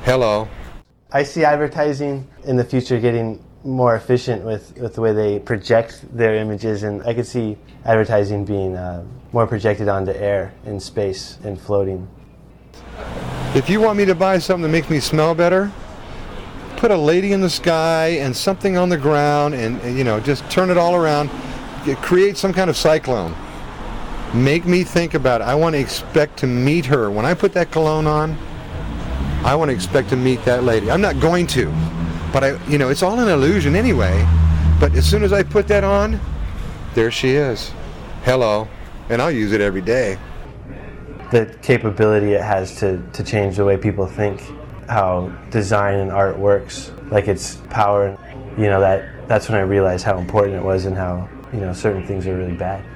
Hello. I see advertising in the future getting more efficient with the way they project their images, and I could see advertising being more projected onto air in space and floating. If you want me to buy something that makes me smell better, put a lady in the sky and something on the ground and just turn it all around. Create some kind of cyclone. Make me think about it. I want to expect to meet her. When I put that cologne on, I want to expect to meet that lady. I'm not going to, but it's all an illusion anyway. But as soon as I put that on, there she is. Hello. And I'll use it every day. The capability it has to change the way people think, how design and art works, like its power, that's when I realized how important it was and how, certain things are really bad.